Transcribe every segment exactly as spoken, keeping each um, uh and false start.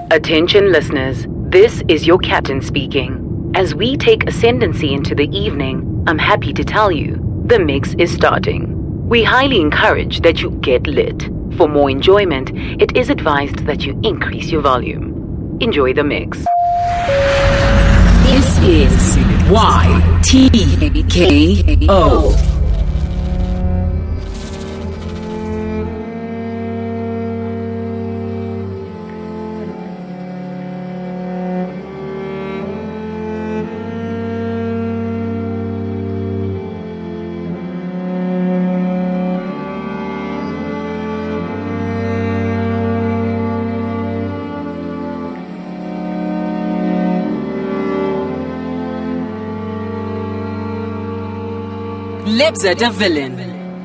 Attention listeners, this is your captain speaking. As we take ascendancy into the evening, I'm happy to tell you, the mix is starting. We highly encourage that you get lit. For more enjoyment, it is advised that you increase your volume. Enjoy the mix. This is Y T K O. Lebza the villain.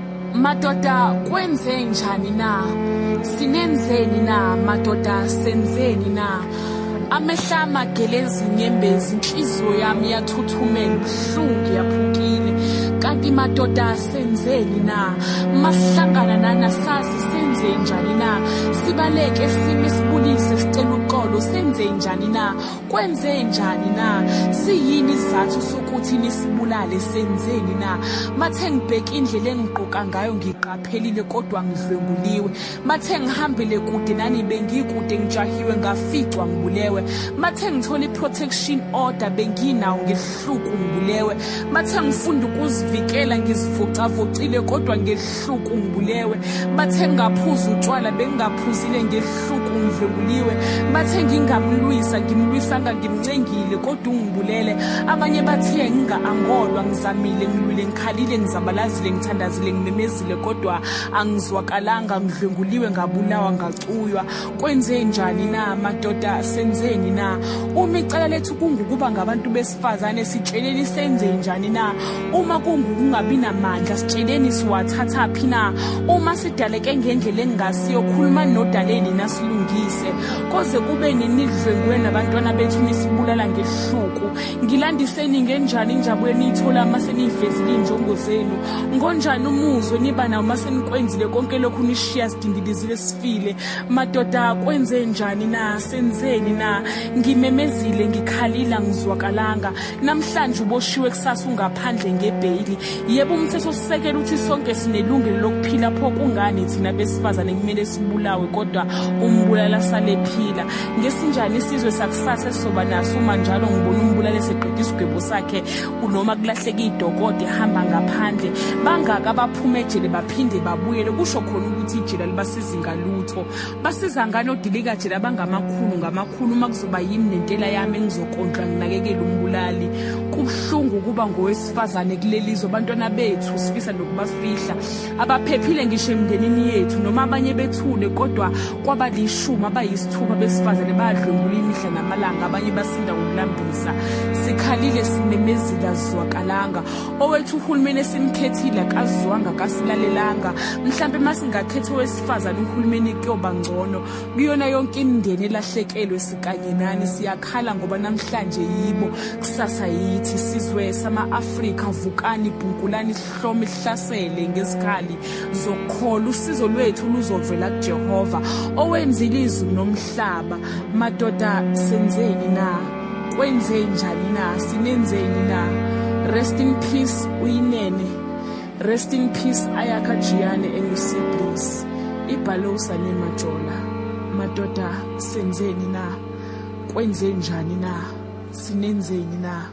Madoda kwenze njani na? Sinenzeni na madoda senzeni na? Amehla magelezi nyembezi inhliziyo yami yathuthumela ubuhlungu yaphukile. Kanti madoda senzeni na? Masihlangana nana sazi senze njani na? Sibaleke sime sibulise sicela uqolo senze njani na? Kwenze njani na? Siyini izathu sokuthi nisibulale senzeni na? Mathe ngibheka indlela engigqoka ngayo ngiqaphelile kodwa ngidlwenguliwe. Mathe ngihambile kude nani bengikude ngijahiwe ngaficwa ngibulewe. Mathe ngithola iprotection order benginawo ngehluku ngibulewe. Mathe ngifunda ukuzivikela ngizivocavocile kodwa ngehluku ngibulewe. Mathe ngaphuza utshwala bengaphuzile ngehluku ngidlwenguliwe. Mathe ngingamlwisa ngimlwisanga ngimncengile kodwa ungibulele. Abanye bathe nginga-angolwa ngizamile ngilwile ngikhalile ngizabalazile ngithandazile ngimemezile kodwa angizwakalanga ngidlwenguliwe ngabulawa ngacuywa. Kwenze njani na madoda senzeni na? Uma icala lethu kungukuba ngabantu besifazane sitsheleni senze njani na? Uma kungukungabi namandla sitsheleni siwathatha phi na? Uma sidaleke ngendlela engasiyo khuluma nodaleni nasilungise. Koze kube ninidlwengwe nabantwana bethu nisibulala ngehluku. Ngilandiseni ngenjani injabweni ithola mase niyivezile injongo zenu. Ngonjani umuzwe niba nawo mase nikwenzile konke lokhu nishiya sidindilizile sifile. Madoda kwenze njani na? Senzeni na? Ngimemezile ngikhalila ngizwakalanga. Namhlanje uboshiwe kusasa ungaphandle ngebhayili. Yebo umthetho sisekela uthi sonke sinelungelo lokuphila pho kungani thina besifazane kumele sibulawe kodwa umbulala sale phila. Ngesinjani isizwe sakusasa esizoba naso uma njalo ngibona umbulala eseqedisa isigwebo sakhe unoma kulahleka idokode hamba ngaphandle. Bangaka abaphuma ejele baphinde babuyele kusho khona ukuthi ijele libasiza ngalutho. Basiza ngani odilika jele abangamakhulu ngamakhulu uma kuzoba yimi nentela yami engizokondla nginakekela umbulali. Kubuhlungu kuba ngowesifazane kulelizwe abantwana bethu sifisa nokubafihla. Abaphephile ngisho emndenini yethu noma abanye bethule kodwa kwabalishuma abayisithupha besifazane bayadlwengula imihla namalanga abanye basinda ngokulambisa. Sikhalile simemezila zizwakalanga. Owethu uhulumeni esimkhethile akazwanga kasilalelanga. Mhlambe masingakhethe owesifazane uhulumeni kuyoba ngcono. Kuyona yonke imindeni elahlekelwe sikanye nani siyakhala ngoba namhlanje yibo kusasa yithi sizwe sama-Afrika vukani ibhunkulani sihlome sihlasele ngezikhali zokukhola. Usizo lwethu luzovela kuJehova owenzile izulu nomhlaba. Madoda senzeni na? Kwenze njani na? Sinenzeni na? Rest in peace Uyinene. Rest in peace Ayaka Giane and your siblings. Ibalosa nemajola. Madoda senzeni na? Kwenze njani na? Sinenzeni na?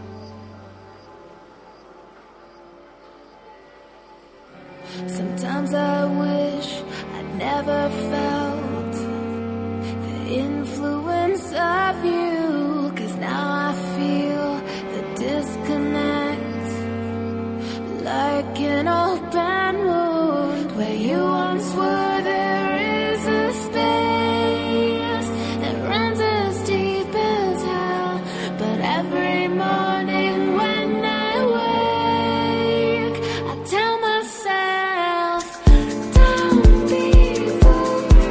Sometimes I wish I'd never felt the influence of you, 'cause now I feel the disconnect, like an open wound where you once were. There is a space that runs as deep as hell, but every morning when I wake I tell myself don't be fooled.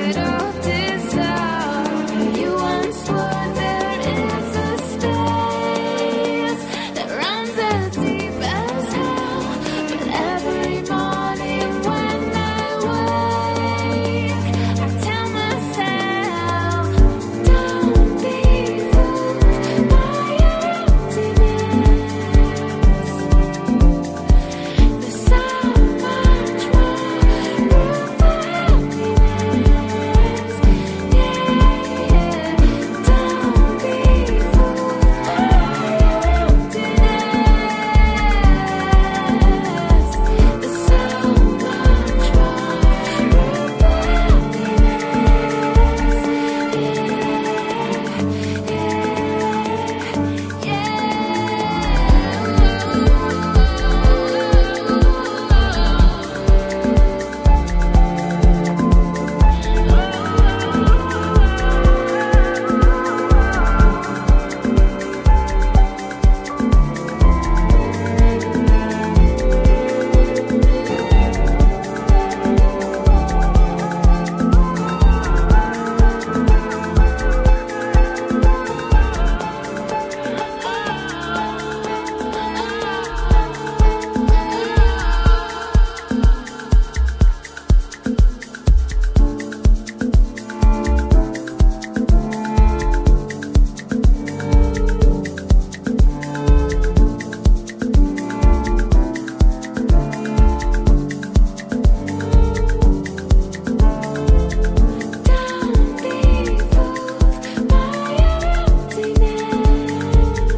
it'll dissolve. You once swore there is a space that runs as deep as hell, but every morning when I wake, I tell myself, don't be fooled by your emptiness. There's so much more room for happiness. Yeah, yeah. Don't be fooled by your emptiness. There's so much more room for happiness. Yeah, don't be fooled by your emptiness.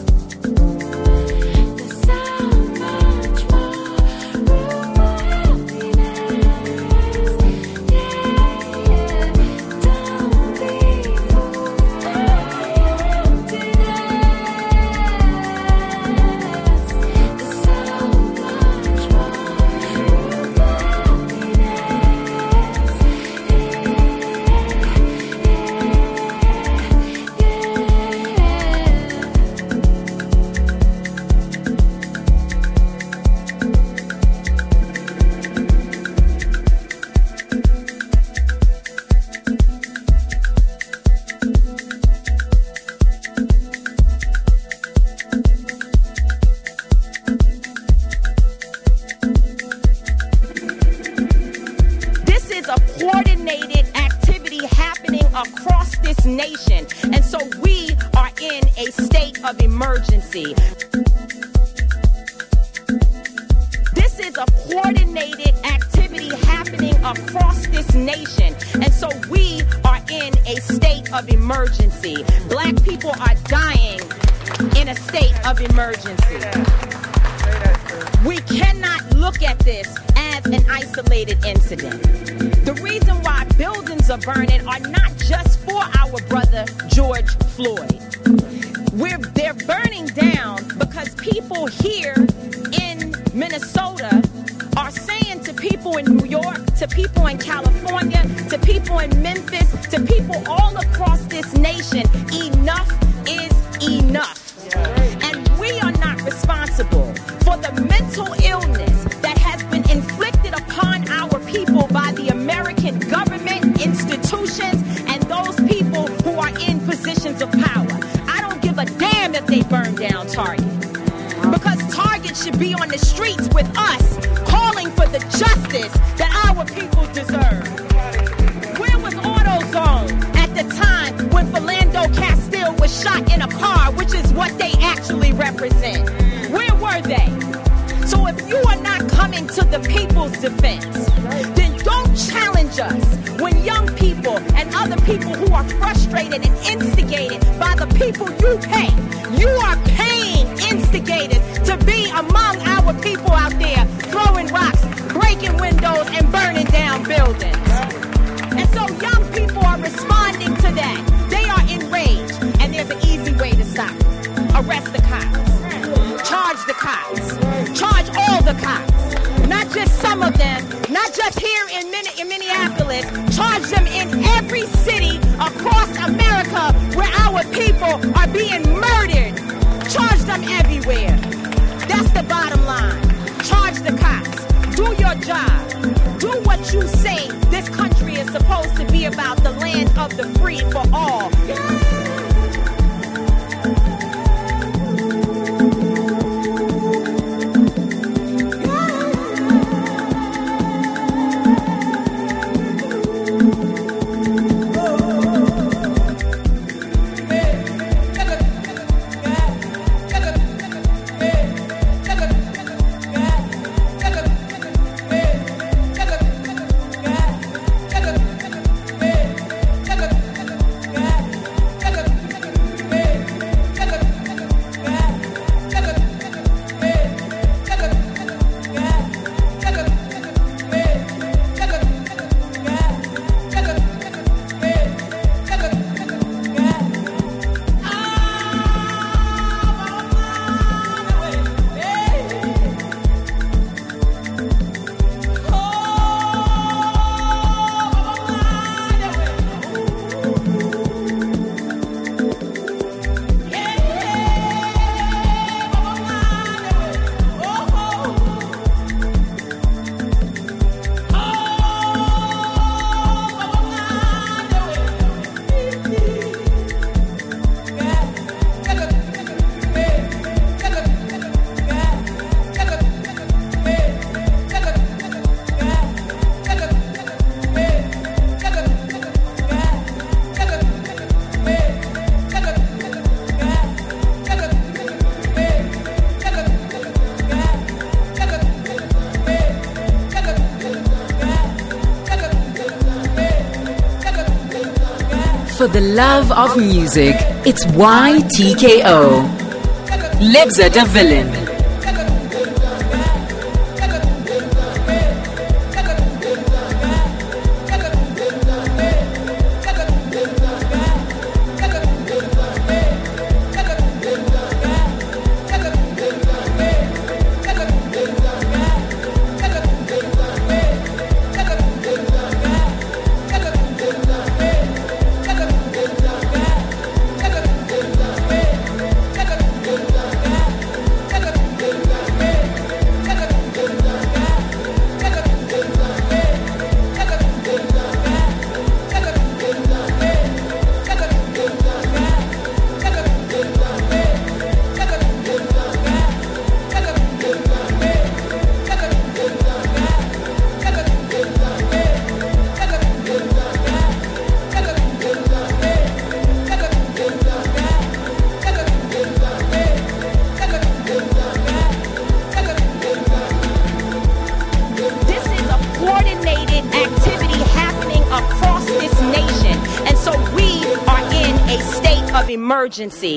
There's so much more room for happiness. Yeah, yeah. Don't be fooled by your emptiness. There's so much more room for This is a coordinated activity happening across this nation, and so we are in a state of emergency. This is a coordinated activity happening across this nation, and so we are in a state of emergency. Black people are dying in a state of emergency. We cannot look at this as an isolated incident. The reason why buildings are burning are not just for our brother George Floyd. We're, they're burning down because people here in Minnesota are saying to people in New York, to people in California, to people in Memphis, to people all across this nation, enough is enough. And we are not responsible for the mental illness that has been inflicted upon our people by the American government, institutions, and those people who are in positions of power. I don't give a damn if they burn down Target, because Target should be on the streets with us, calling for the justice that our people deserve. Where was AutoZone at the time when Philando Castile was shot in a car, which is what they actually represent? Where were they? So if you are not coming to the people's defense, then don't challenge us when young people and other people who are frustrated and instigated by the people you pay. You are paying instigators to be among our people out there throwing rocks, breaking windows, and burning down buildings. And so young people are responding to that. They are enraged, and there's an easy way to stop it. Arrest the cops. Charge the cops. Charge all the cops. Not just some of them, not just here in, Min- in Minneapolis. Charge them in every city across America where our people are being murdered. Charge them everywhere. That's the bottom line. Charge the cops. Do your job. Do what you say this country is supposed to be about the land of the free for all. For the love of music, it's Y T K O. Lebza the Villain. Emergency.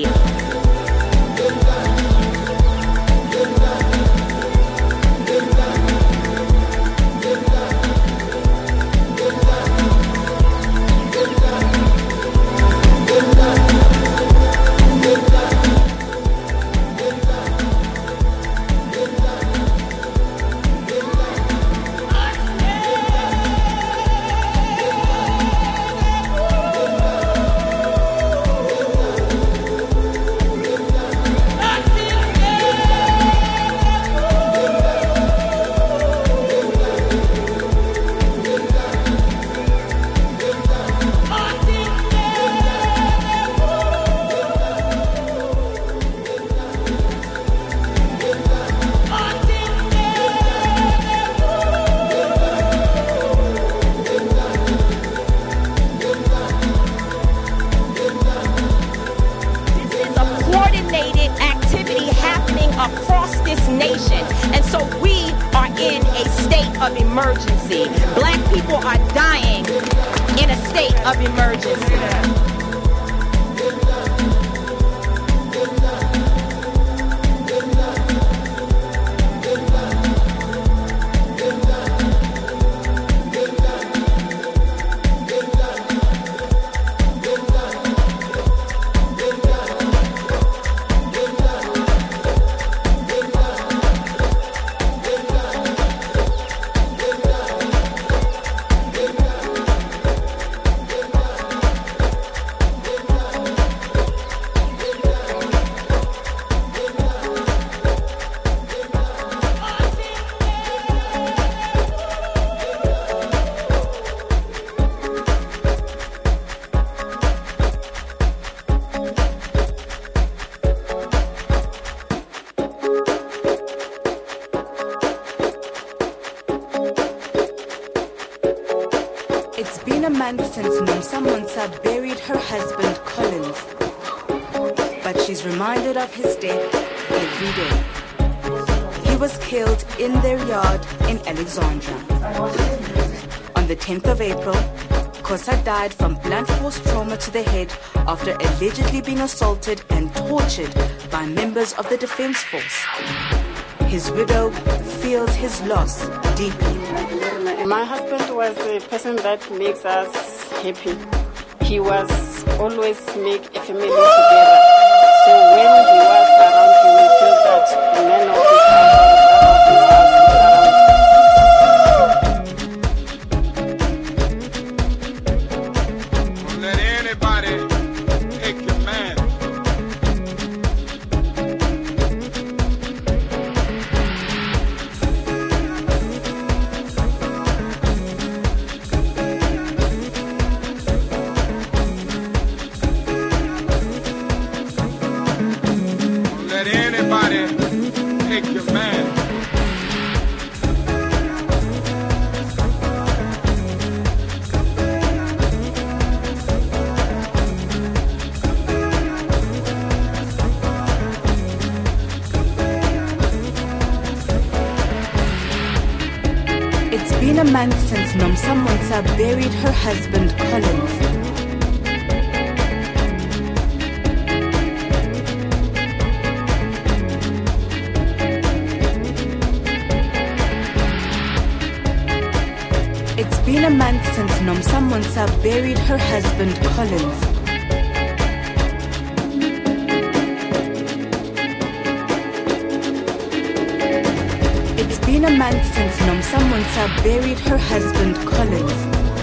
Emergency. Black people are dying in a state of emergency. Nomsa Muntsa buried her husband Collins, but she's reminded of his death every day. He was killed in their yard in Alexandra. On the tenth of April, Khosa died from blunt force trauma to the head after allegedly being assaulted and tortured by members of the Defense Force. His widow feels his loss deeply. My husband was a person that makes us happy. He was always make a family together. So when he was around, you will feel that the man of his house or the brother of his house is around. Don't let anybody take your man. Let anybody take your man. It's been a month since Nomsa Muntsa buried her husband Collins. It's been a month since Nomsa Muntsa buried her husband Collins. It's been a month since Nomsa Muntsa buried her husband Collins.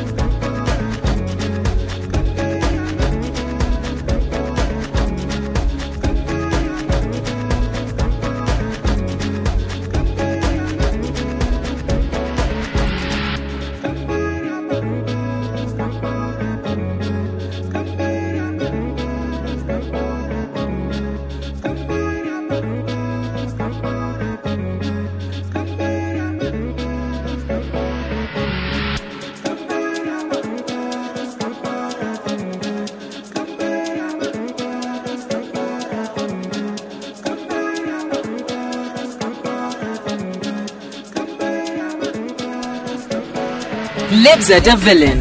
Libza de Villain.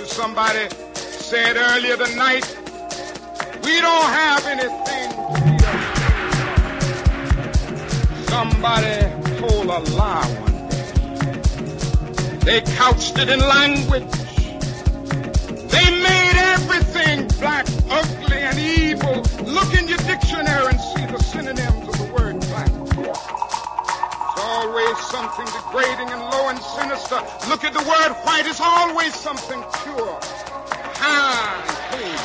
to somebody said earlier tonight, we don't have anything to be ashamed. Somebody told a lie one day. They couched it in language. They made everything black, ugly, and evil. Look in your dictionary and see the synonyms of the word black. It's always something degrading and low and sinister. Look at the word white. It's always something pure, high, and clean.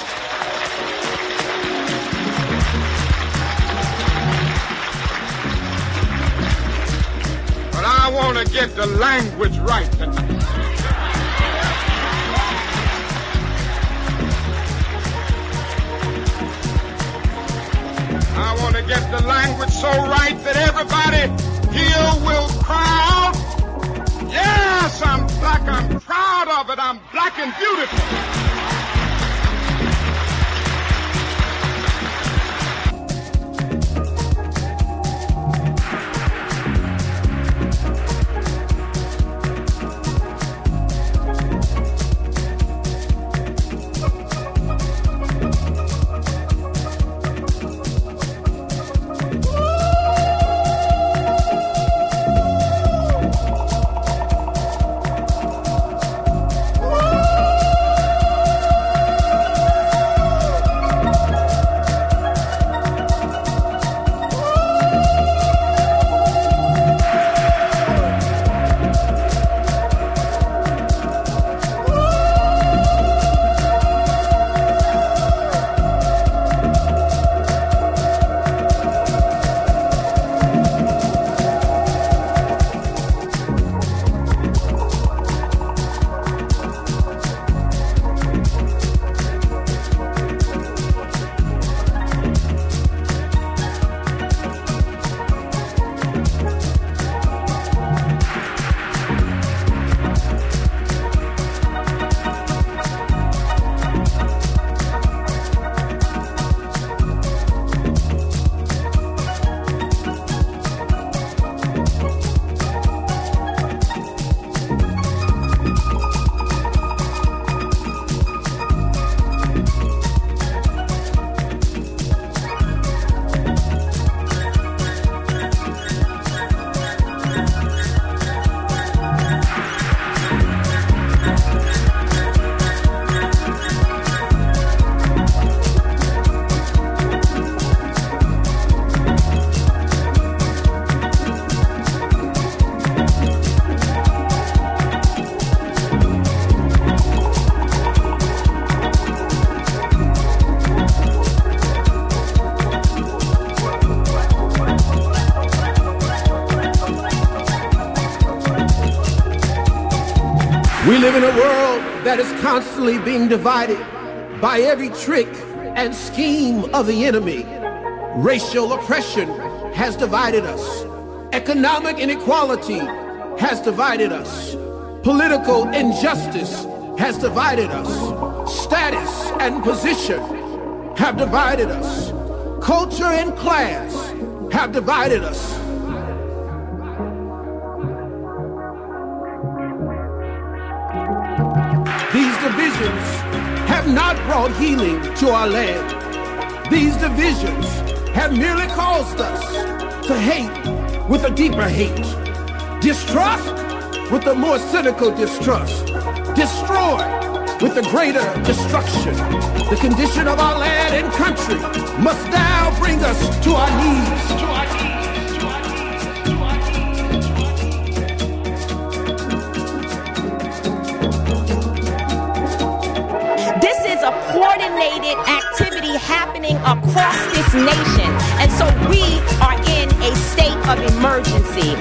But I want to get the language right tonight. I want to get the language so right that everybody here will cry out, yes, I'm black, I'm proud of it, I'm black and beautiful. We live in a world that is constantly being divided by every trick and scheme of the enemy. Racial oppression has divided us. Economic inequality has divided us. Political injustice has divided us. Status and position have divided us. Culture and class have divided us. These divisions have not brought healing to our land. These divisions have merely caused us to hate with a deeper hate, distrust with a more cynical distrust, destroy with a greater destruction. The condition of our land and country must now bring us to our knees. To our knees. Coordinated activity happening across this nation. And so we are in a state of emergency.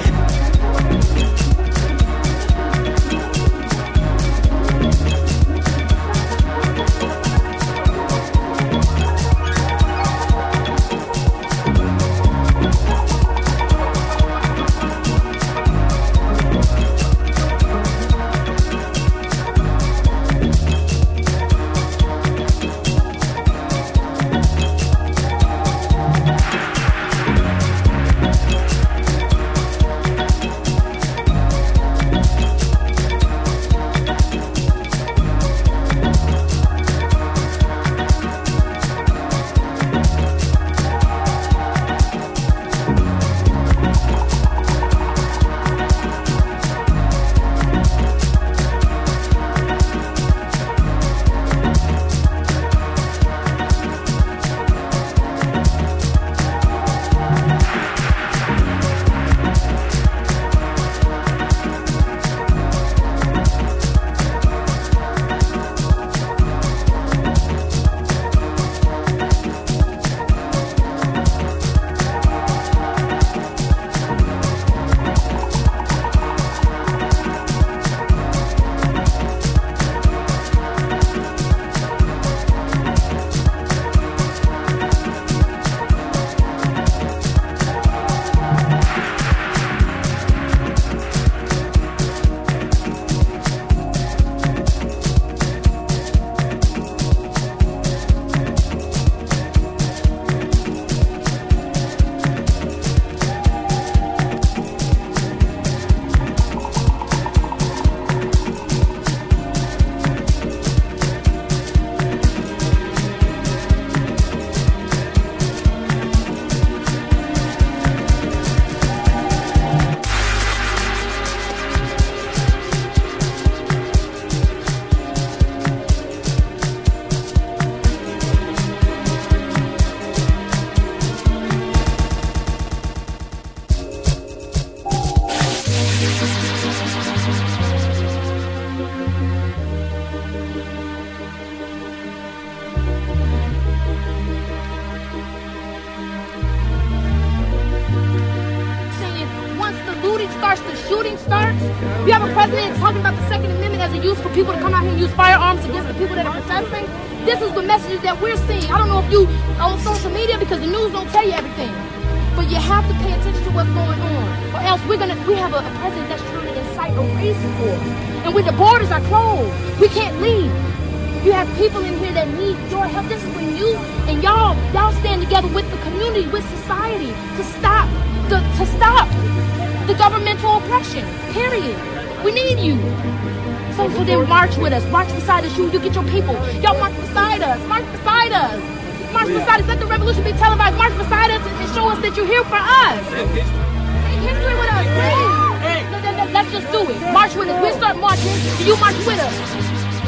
starts. We have a president talking about the Second Amendment as a use for people to come out here and use firearms against the people that are protesting. This is the messages that we're seeing. I don't know if you on social media because the news don't tell you everything. But you have to pay attention to what's going on. Or else we're gonna we have a, a president that's trying to incite a race war. And when the borders are closed, we can't leave. You have people in here that need your help. This is when you and y'all y'all stand together with the community, with society, to stop the to stop the governmental oppression. Period. We need you. So so then march with us. March beside us. You you get your people. Y'all march beside us. March beside us. March beside us. Let the revolution be televised. March beside us and, and show us that you're here for us. Make history with us, please. Let, let, let, let's just do it. March with us. We'll start marching and you march with us.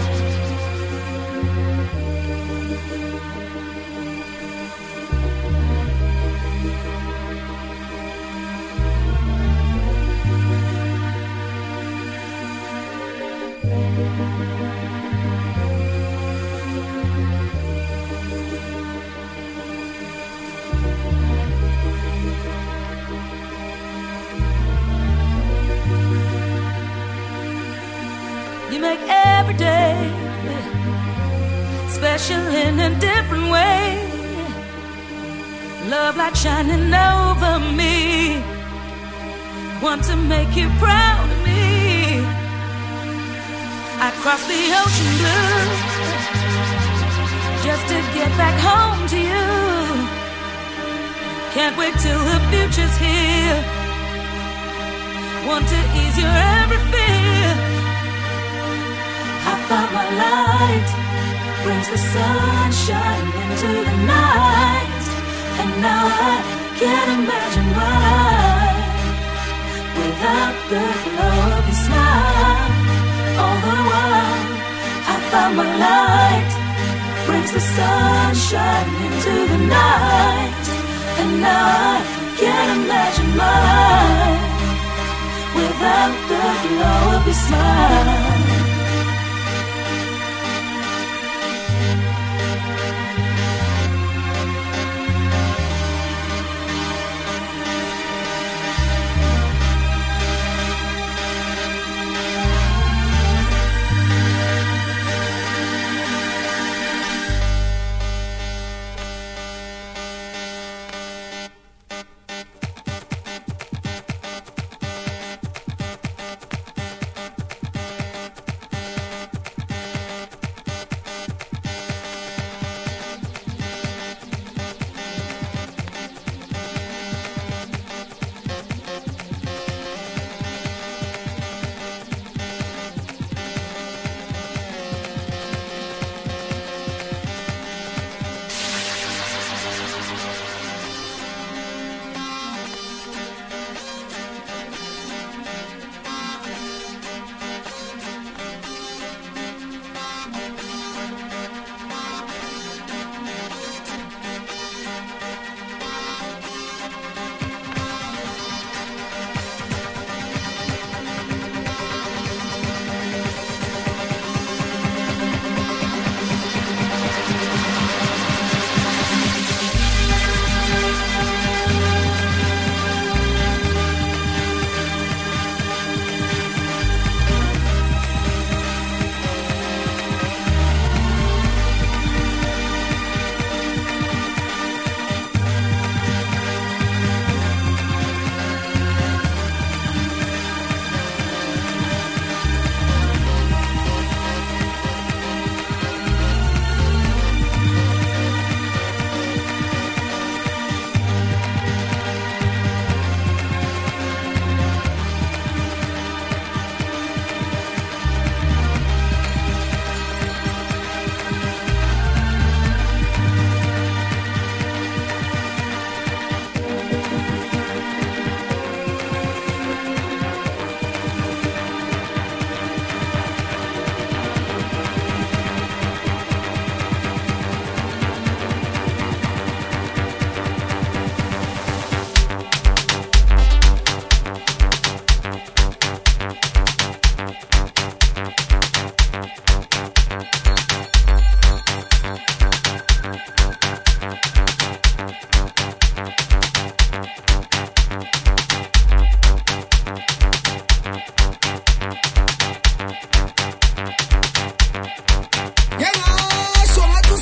Make every day special in a different way. Love light shining over me. Want to make you proud of me. I crossed the ocean blue just to get back home to you. Can't wait till the future's here. Want to ease your every fear. I found my light, brings the sunshine into the night. And now I can't imagine my life without the glow of your smile. All the while I found my light, brings the sunshine into the night. And now I can't imagine my life without the glow of your smile.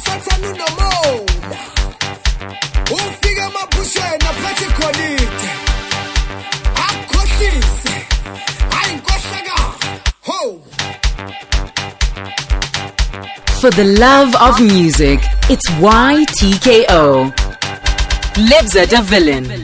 sathana unomoya ufika emabushweni aphethe ikolite akhohlise hayi inkohlaka ho. For the love of music, it's Y T K O. Libza de Villain.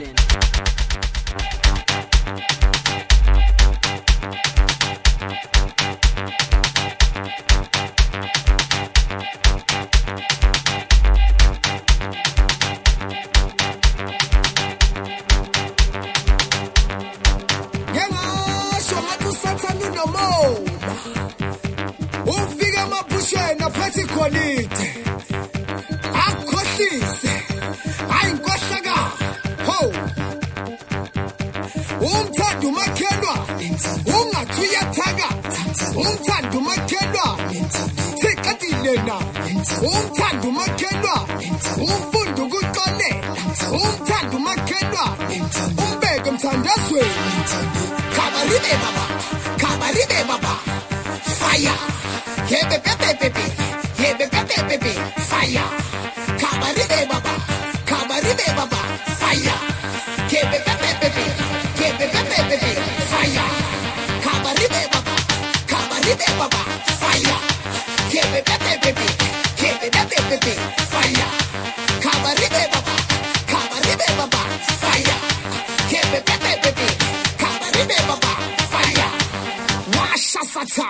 Umthanda umakhelwa umfundo ukuxolela umthanda umakhelwa umbeke emthandazweni khabaribe baba khabaribe baba fire yebe bebe bebe yebe bebe bebe fire khabaribe baba khabaribe baba fire yebe bebe bebe yebe bebe bebe fire khabaribe baba khabaribe baba fire yebe bebe bebe baby, fire. Kabaribe baba, kabaribe baba, fire. Kebe bebe baby, kabaribe baba, fire. Washa sata.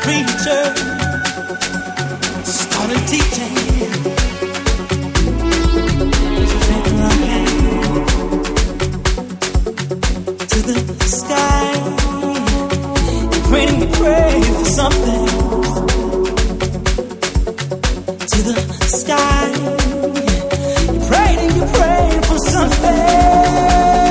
preacher started teaching. There's a faint line to the sky. You pray and you pray for something. To the sky. You pray and you pray for something.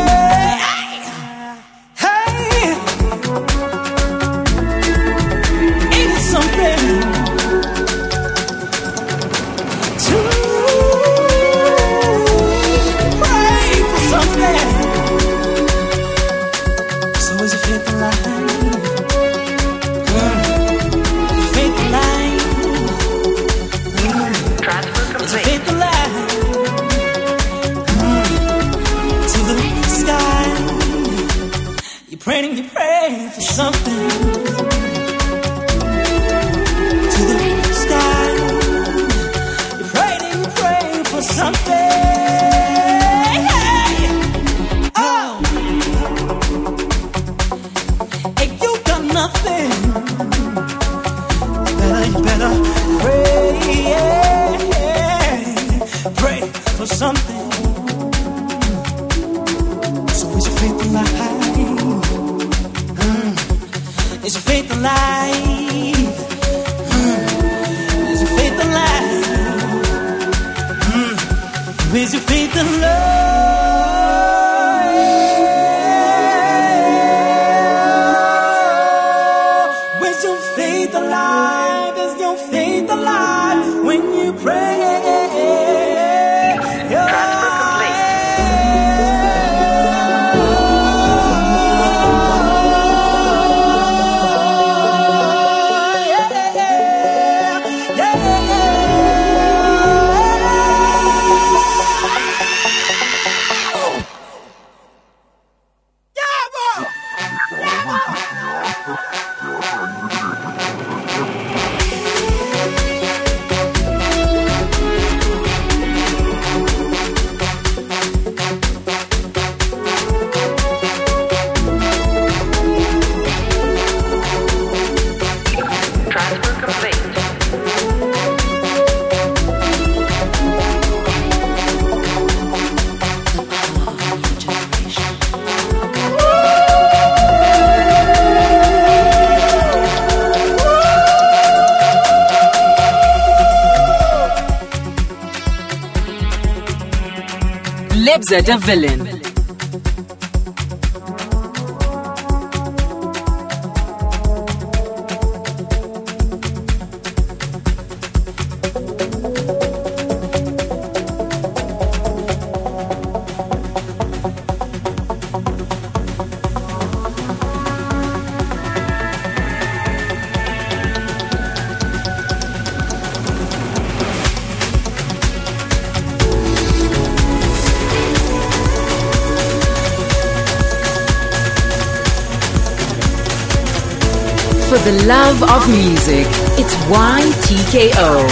Praying, you pray for something to the sky. You pray and you pray for something. Hey, oh, hey, you got nothing. Better, you better pray, yeah. Pray for something. So is your faith alive? Is your faith alive? Mm. Is your faith alive? Mm. Is your faith alive? Is your faith alive? Is your faith alive when you pray? Lebza the Villain. For the love of music, it's Y T K O.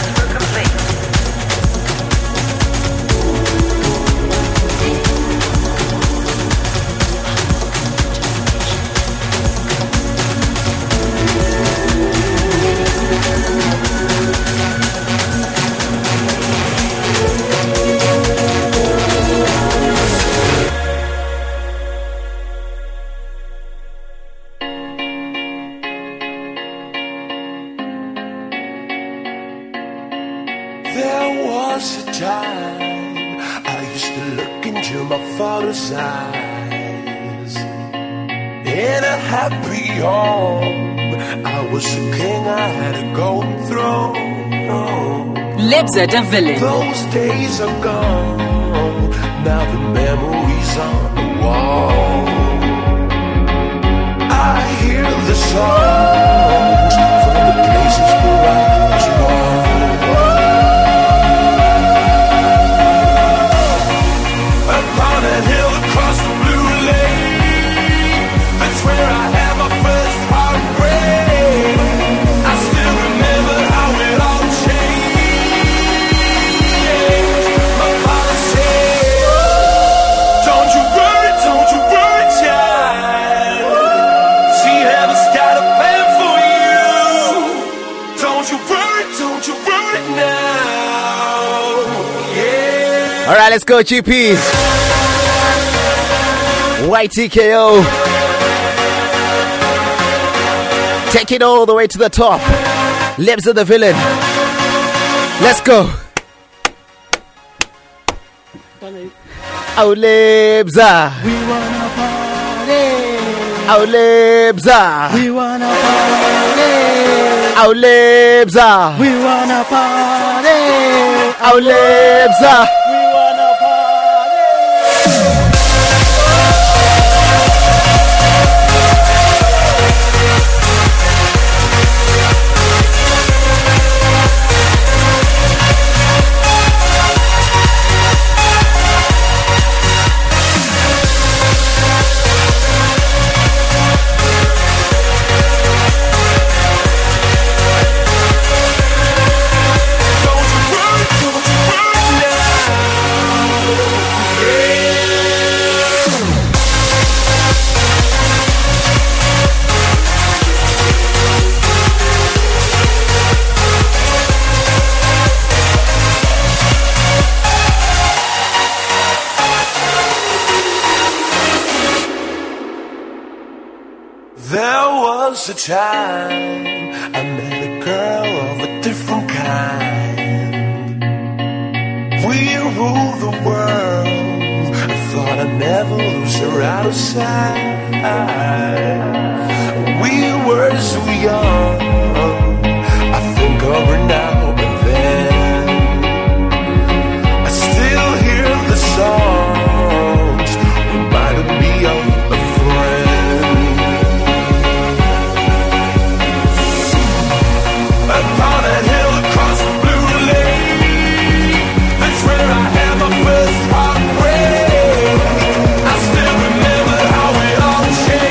There was a time I used to look into my father's eyes. In a happy home, I was a king, I had a golden throne. Lebza the Villain. Those days are gone, now the memories on the wall. I hear the songs from the places where I was born. Upon a hill across the blue lake, that's where I had my first heartbreak. I still remember how it all changed. My father said, don't you worry, don't you worry, child. See, heaven's got a plan for All right, let's go, G P. Y T K O. Take it all the way to the top. Lips of the villain. Let's go. Our lips are. We wanna party. Our lips are. We wanna party. Our lips are. We wanna party. Our lips are. We wanna There was a time I met a girl of a different kind. We ruled the world. I thought I'd never lose her out of sight. We were so young. I think of her now and then. I still hear the songs reminding me of a friend. Upon a hill across the blue lake, that's where I had my first heartbreak. I still remember how it all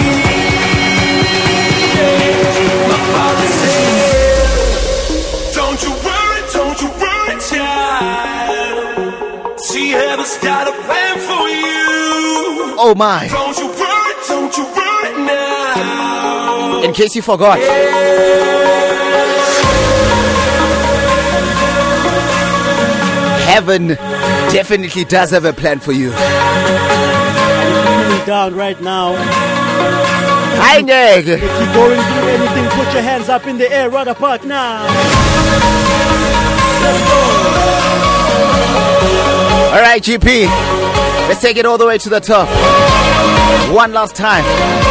changed. My father said, don't you worry, don't you worry, child. See, heaven's got a plan for you. Oh my. Don't you worry, don't you worry now. In case you forgot. Heaven definitely does have a plan for you. If you're feeling down right now, Hi, Nick. if you're going through anything, put your hands up in the air, right apart now. Let's go. All right, G P. Let's take it all the way to the top. One last time.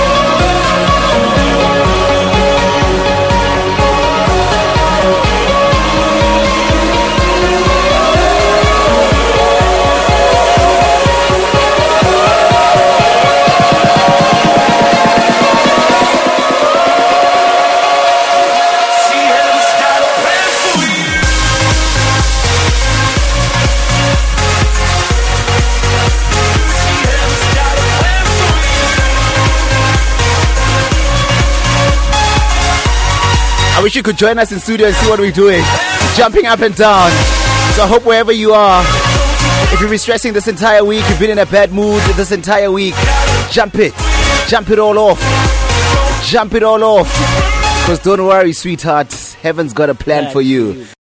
I wish you could join us in studio and see what we're doing. Jumping up and down. So I hope wherever you are, if you've been stressing this entire week, you've been in a bad mood this entire week, jump it. Jump it all off. Jump it all off. Because don't worry, sweetheart. Heaven's got a plan for you.